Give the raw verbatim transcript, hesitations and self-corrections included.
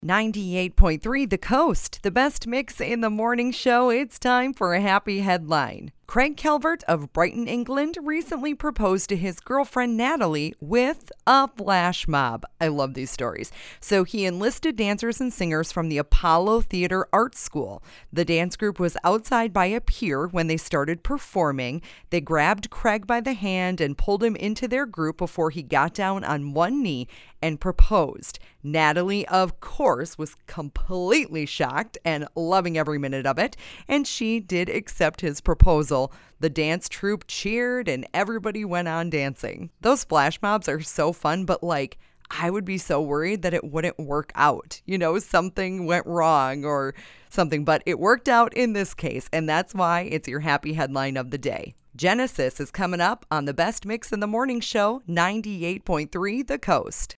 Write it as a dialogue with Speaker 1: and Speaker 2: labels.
Speaker 1: ninety-eight point three The Coast, the best mix in the morning show. It's time for a happy headline. Craig Calvert of Brighton, England, recently proposed to his girlfriend Natalie with a flash mob. I love these stories. So he enlisted dancers and singers from the Apollo Theater Art School. The dance group was outside by a pier when they started performing. They grabbed Craig by the hand and pulled him into their group before he got down on one knee and proposed. Natalie, of course, was completely shocked and loving every minute of it, and she did accept his proposal. The dance troupe cheered and everybody went on dancing. Those flash mobs are so fun, but like, I would be so worried that it wouldn't work out. You know, something went wrong or something, but it worked out in this case, and that's why it's your happy headline of the day. Genesis is coming up on the best mix in the morning show, ninety-eight point three The Coast.